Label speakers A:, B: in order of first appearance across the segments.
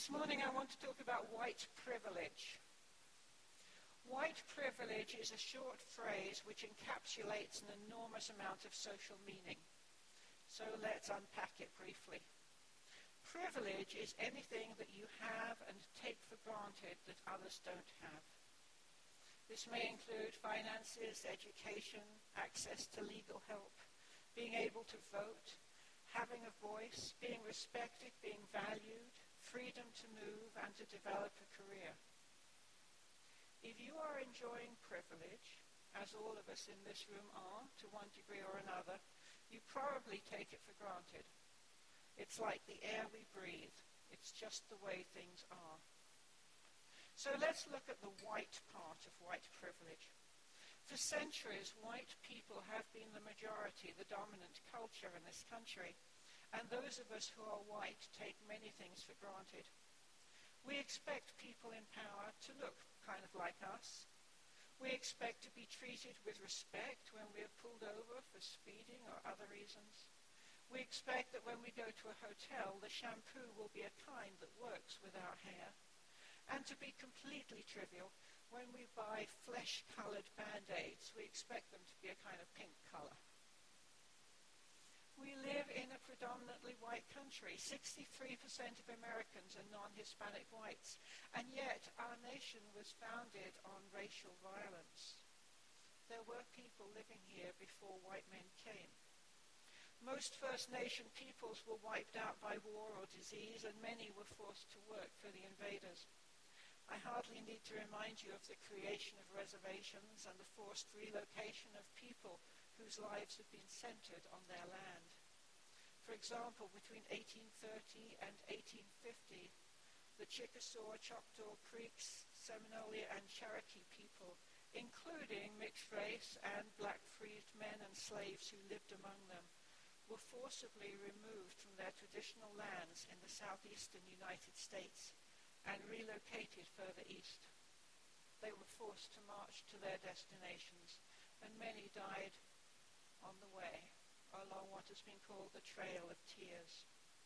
A: This morning I want to talk about white privilege. White privilege is a short phrase which encapsulates an enormous amount of social meaning. So let's unpack it briefly. Privilege is anything that you have and take for granted that others don't have. This may include finances, education, access to legal help, being able to vote, having a voice, being respected, being valued, freedom to move and to develop a career. If you are enjoying privilege, as all of us in this room are, to one degree or another, you probably take it for granted. It's like the air we breathe. It's just the way things are. So let's look at the white part of white privilege. For centuries, white people have been the majority, the dominant culture in this country. And those of us who are white take many things for granted. We expect people in power to look kind of like us. We expect to be treated with respect when we are pulled over for speeding or other reasons. We expect that when we go to a hotel, the shampoo will be a kind that works with our hair. And to be completely trivial, when we buy flesh-colored Band-Aids, we expect them to be a kind of pink color. We live in a predominantly white country. 63% of Americans are non-Hispanic whites, and yet our nation was founded on racial violence. There were people living here before white men came. Most First Nation peoples were wiped out by war or disease, and many were forced to work for the invaders. I hardly need to remind you of the creation of reservations and the forced relocation of people whose lives have been centered on their land. For example, between 1830 and 1850, the Chickasaw, Choctaw, Creeks, Seminole, and Cherokee people, including mixed race and black freed men and slaves who lived among them, were forcibly removed from their traditional lands in the southeastern United States and relocated further east. They were forced to march to their destinations, and many died on the way along what has been called the Trail of Tears.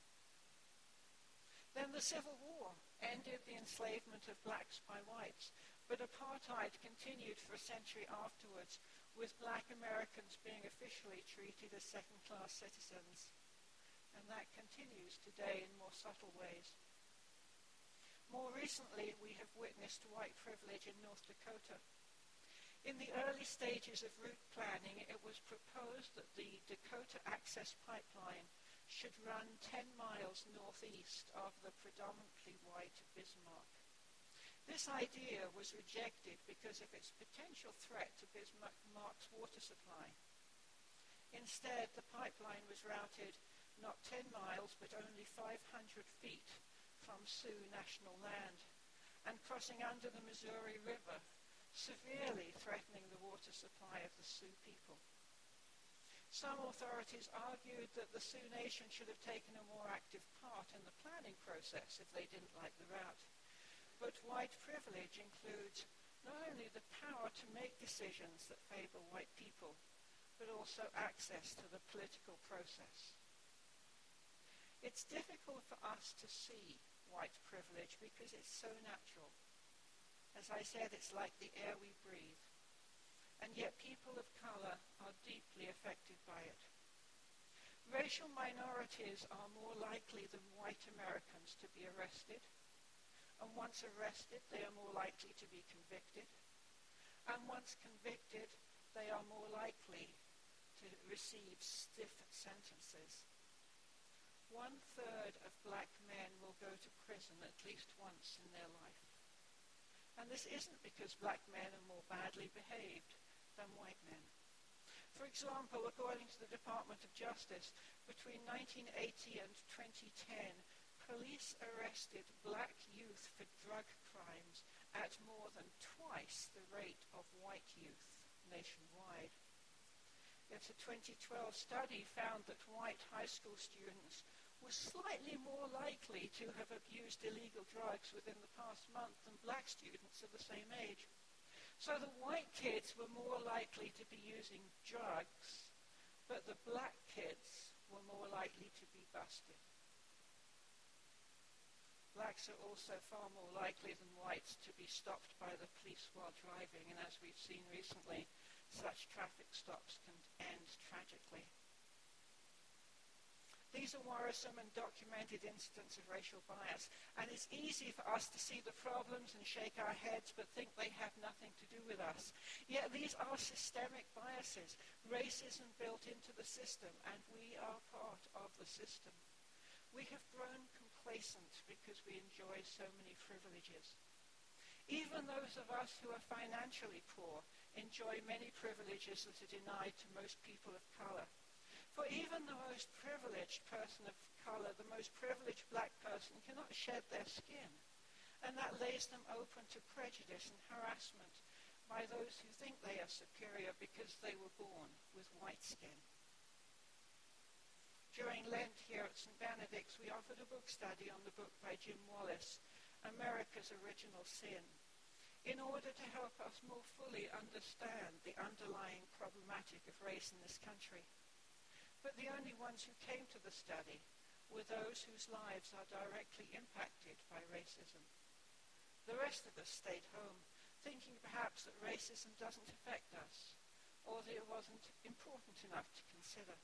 A: Then the Civil War ended the enslavement of blacks by whites, but apartheid continued for a century afterwards, with black Americans being officially treated as second-class citizens. And that continues today in more subtle ways. More recently, we have witnessed white privilege in North Dakota. In the early stages of route planning, it was proposed that the Dakota Access Pipeline should run 10 miles northeast of the predominantly white Bismarck. This idea was rejected because of its potential threat to Bismarck's water supply. Instead, the pipeline was routed not 10 miles, but only 500 feet from Sioux National Land and crossing under the Missouri River, severely threatening the water supply of the Sioux people. Some authorities argued that the Sioux Nation should have taken a more active part in the planning process if they didn't like the route. But white privilege includes not only the power to make decisions that favor white people, but also access to the political process. It's difficult for us to see white privilege because it's so natural. As I said, it's like the air we breathe. And yet people of color are deeply affected by it. Racial minorities are more likely than white Americans to be arrested. And once arrested, they are more likely to be convicted. And once convicted, they are more likely to receive stiff sentences. 1/3 of black men will go to prison at least once in their life. And this isn't because black men are more badly behaved than white men. For example, according to the Department of Justice, between 1980 and 2010, police arrested black youth for drug crimes at more than twice the rate of white youth nationwide. Yet a 2012 study found that white high school students were slightly more likely to have abused illegal drugs within the past month than black students of the same age. So the white kids were more likely to be using drugs, but the black kids were more likely to be busted. Black blacks are also far more likely than whites to be stopped by the police while driving, and as we've seen recently, such traffic stops can end tragically. These are worrisome and documented incidents of racial bias, and it's easy for us to see the problems and shake our heads but think they have nothing to do with us. Yet these are systemic biases, racism built into the system, and we are part of the system. We have grown complacent because we enjoy so many privileges. Even those of us who are financially poor enjoy many privileges that are denied to most people of color. For even the most privileged person of color, the most privileged black person, cannot shed their skin. And that lays them open to prejudice and harassment by those who think they are superior because they were born with white skin. During Lent here at St. Benedict's, we offered a book study on the book by Jim Wallis, America's Original Sin, in order to help us more fully understand the underlying problematic of race in this country. But the only ones who came to the study were those whose lives are directly impacted by racism. The rest of us stayed home, thinking perhaps that racism doesn't affect us, or that it wasn't important enough to consider.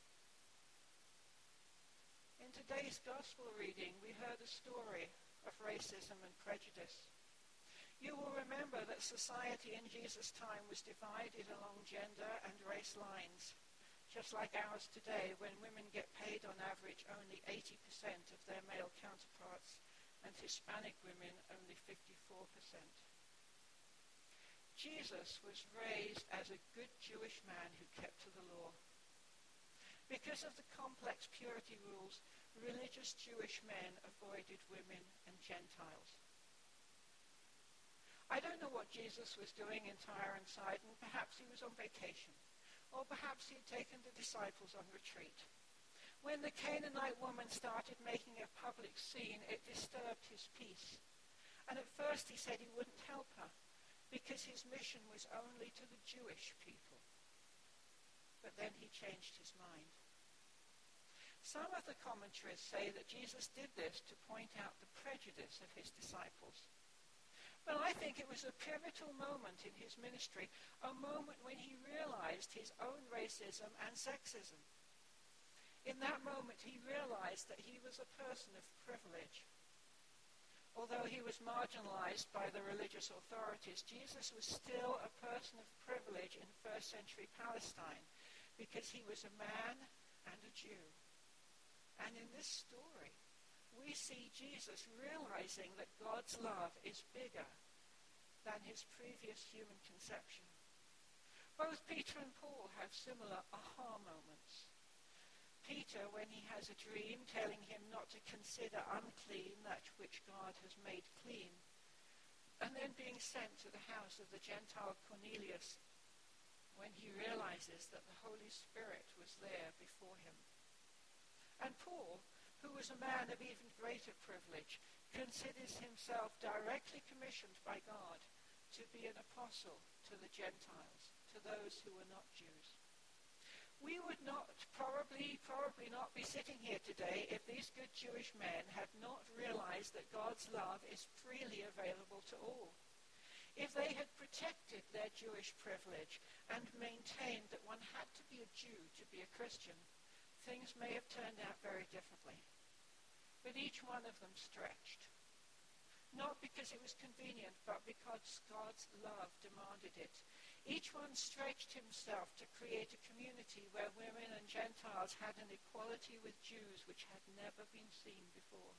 A: In today's gospel reading, we heard a story of racism and prejudice. You will remember that society in Jesus' time was divided along gender and race lines, just like ours today, when women get paid on average only 80% of their male counterparts, and Hispanic women only 54%. Jesus was raised as a good Jewish man who kept to the law. Because of the complex purity rules, religious Jewish men avoided women and Gentiles. I don't know what Jesus was doing in Tyre and Sidon. Perhaps he was on vacation, or perhaps he had taken the disciples on retreat. When the Canaanite woman started making a public scene, it disturbed his peace. And at first he said he wouldn't help her, because his mission was only to the Jewish people. But then he changed his mind. Some of the commentaries say that Jesus did this to point out the prejudice of his disciples. But I think it was a pivotal moment in his ministry, a moment when he realized his own racism and sexism. In that moment, he realized that he was a person of privilege. Although he was marginalized by the religious authorities, Jesus was still a person of privilege in first century Palestine because he was a man and a Jew. And in this story, we see Jesus realizing that God's love is bigger than his previous human conception. Both Peter and Paul have similar aha moments. Peter, when he has a dream telling him not to consider unclean that which God has made clean, and then being sent to the house of the Gentile Cornelius, when he realizes that the Holy Spirit was there before him. And Paul, who was a man of even greater privilege, considers himself directly commissioned by God to be an apostle to the Gentiles, to those who were not Jews. We would probably not be sitting here today if these good Jewish men had not realized that God's love is freely available to all. If they had protected their Jewish privilege and maintained that one had to be a Jew to be a Christian, things may have turned out very differently. But each one of them stretched. Not because it was convenient, but because God's love demanded it. Each one stretched himself to create a community where women and Gentiles had an equality with Jews which had never been seen before.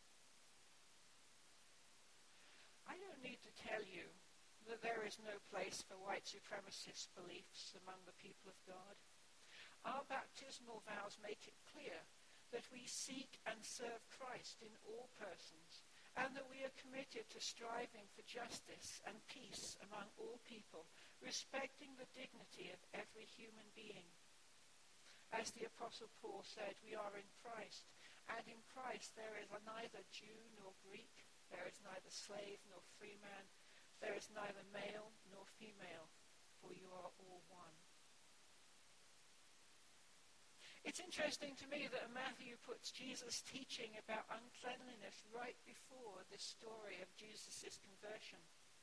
A: I don't need to tell you that there is no place for white supremacist beliefs among the people of God. Our baptismal vows make it clear that we seek and serve Christ in all persons, and that we are committed to striving for justice and peace among all people, respecting the dignity of every human being. As the Apostle Paul said, we are in Christ, and in Christ there is neither Jew nor Greek, there is neither slave nor free man, there is neither male nor female, for you are all one. It's interesting to me that Matthew puts Jesus' teaching about uncleanliness right before this story of Jesus' conversion.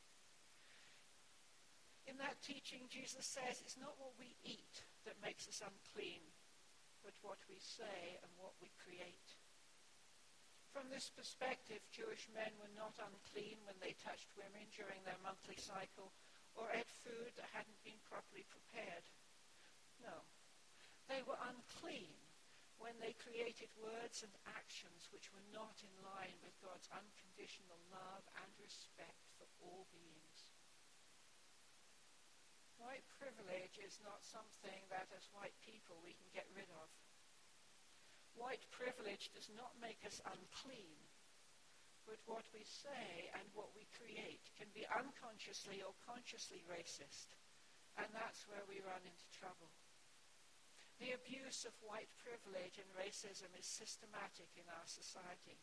A: In that teaching, Jesus says it's not what we eat that makes us unclean, but what we say and what we create. From this perspective, Jewish men were not unclean when they touched women during their monthly cycle or ate food that hadn't been properly prepared. No, they were unclean when they created words and actions which were not in line with God's unconditional love and respect for all beings. White privilege is not something that as white people we can get rid of. White privilege does not make us unclean, but what we say and what we create can be unconsciously or consciously racist, and that's where we run into trouble. The abuse of white privilege and racism is systematic in our society.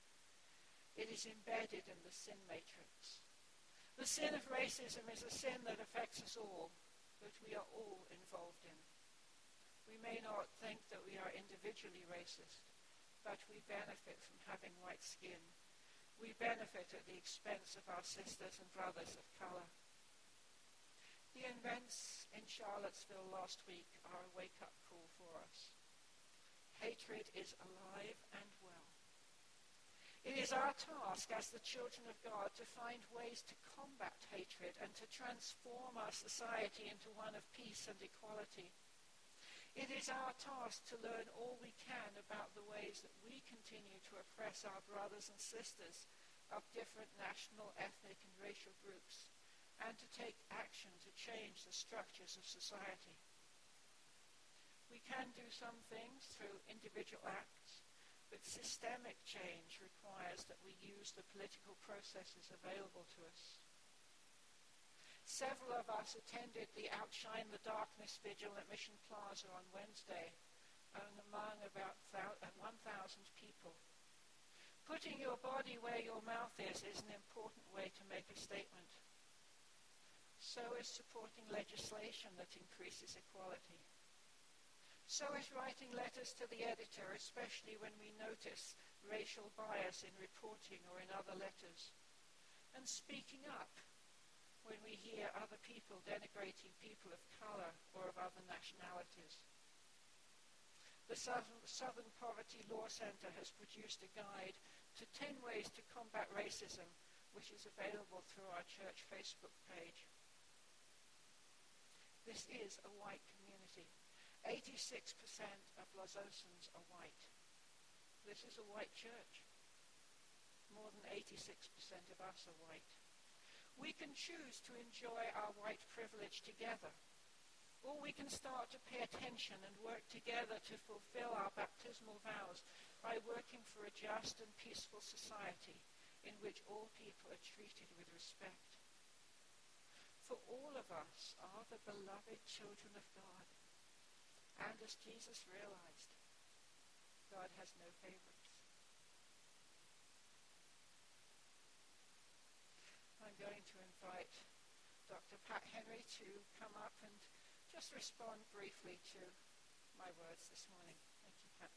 A: It is embedded in the sin matrix. The sin of racism is a sin that affects us all, that we are all involved in. We may not think that we are individually racist, but we benefit from having white skin. We benefit at the expense of our sisters and brothers of color. The events in Charlottesville last week are a wake-up call for us. Hatred is alive and well. It is our task as the children of God to find ways to combat hatred and to transform our society into one of peace and equality. It is our task to learn all we can about the ways that we continue to oppress our brothers and sisters of different national, ethnic, and racial groups, and to take action to change the structures of society. We can do some things through individual acts, but systemic change requires that we use the political processes available to us. Several of us attended the Outshine the Darkness vigil at Mission Plaza on Wednesday, among about 1,000 people. Putting your body where your mouth is an important way to make a statement. So is supporting legislation that increases equality. So is writing letters to the editor, especially when we notice racial bias in reporting or in other letters. And speaking up when we hear other people denigrating people of color or of other nationalities. The Southern Poverty Law Center has produced a guide to 10 ways to combat racism, which is available through our church Facebook page. This is a white community. 86% of Lozosans are white. This is a white church. More than 86% of us are white. We can choose to enjoy our white privilege together, or we can start to pay attention and work together to fulfill our baptismal vows by working for a just and peaceful society in which all people are treated with respect. For all of us are the beloved children of God, and as Jesus realized, God has no favorites. I'm going to invite Dr. Pat Henry to come up and just respond briefly to my words this morning. Thank you, Pat.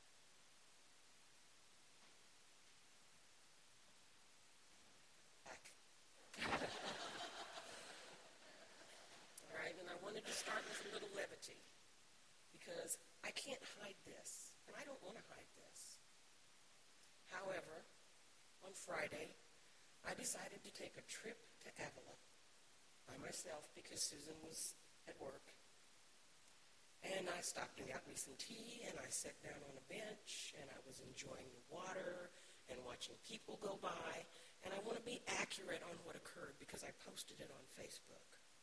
B: All right, and I wanted to start with a little levity because I can't hide this, and I don't want to hide this. However, on Friday, I decided to take a trip to Avila by myself because Susan was at work. And I stopped and got me some tea, and I sat down on a bench, and I was enjoying the water and watching people go by. And I want to be accurate on what occurred because I posted it on Facebook.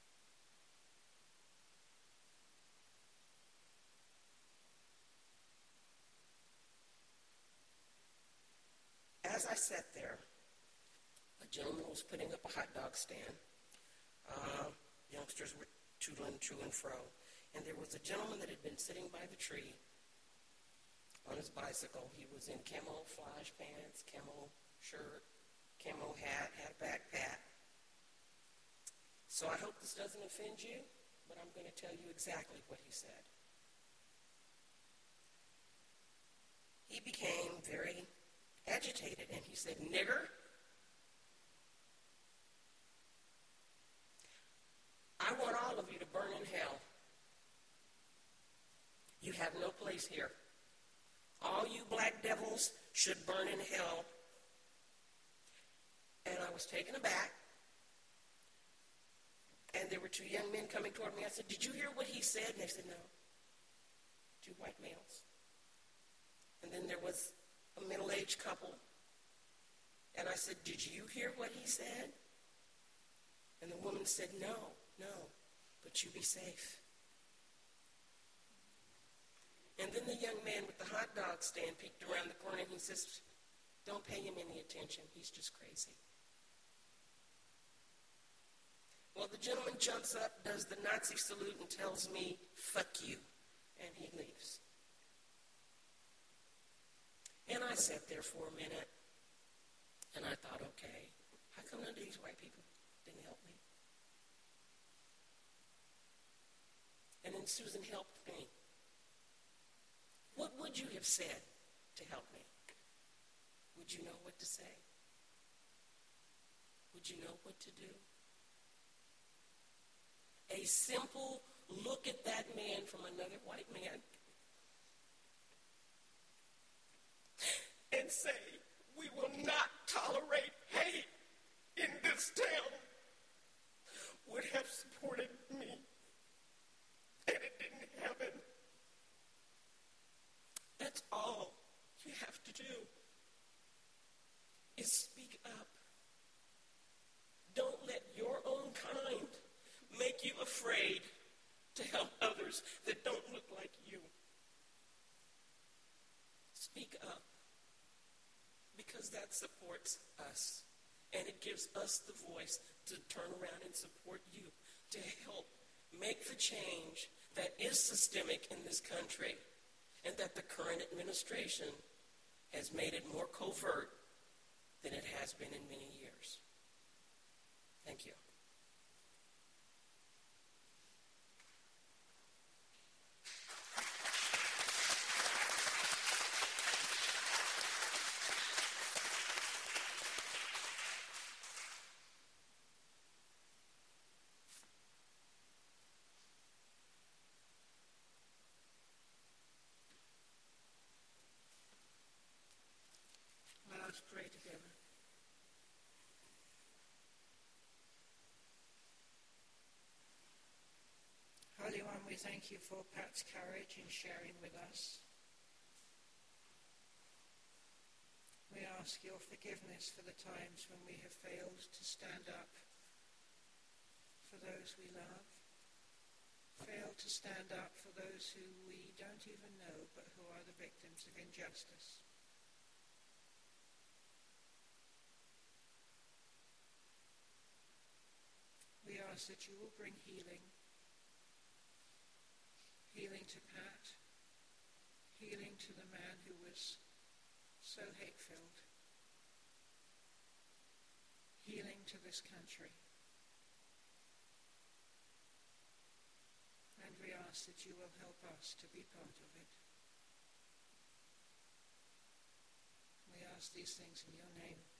B: As I sat there, a gentleman was putting up a hot dog stand. Youngsters were tootling to and fro. And there was a gentleman that had been sitting by the tree on his bicycle. He was in camouflage pants, camo shirt, camo hat, had a backpack. So I hope this doesn't offend you, but I'm going to tell you exactly what he said. became very agitated, and he said, "Nigger, I want all of you to burn in hell. You have no place here. All you black devils should burn in hell." And I was taken aback. And there were two young men coming toward me. I said, "Did you hear what he said?" And they said, "No." Two white males. And then there was a middle-aged couple. And I said, "Did you hear what he said?" And the woman said, No, but you be safe." And then the young man with the hot dog stand peeked around the corner and he says, "Don't pay him any attention. He's just crazy." Well, the gentleman jumps up, does the Nazi salute, and tells me, "Fuck you," and he leaves. And I sat there for a minute, and I thought, okay, how come none of these white people didn't help me? And then Susan helped me. What would you have said to help me? Would you know what to say? Would you know what to do? A simple look at that man from another white man and say, "We will not tolerate hate in this town," would have supported me. And it didn't happen. That's all you have to do is speak up. Don't let your own kind make you afraid to help others that don't look like you. Speak up, because that supports us, and it gives us the voice to turn around and support you, to help make the change that is systemic in this country, and that the current administration has made it more covert than it has been in many years. Thank you.
A: Let us pray together. Holy One, we thank you for Pat's courage in sharing with us. We ask your forgiveness for the times when we have failed to stand up for those we love, failed to stand up for those who we don't even know but who are the victims of injustice. We ask that you will bring healing to Pat, healing to the man who was so hate-filled, healing to this country. And we ask that you will help us to be part of it. We ask these things in your name.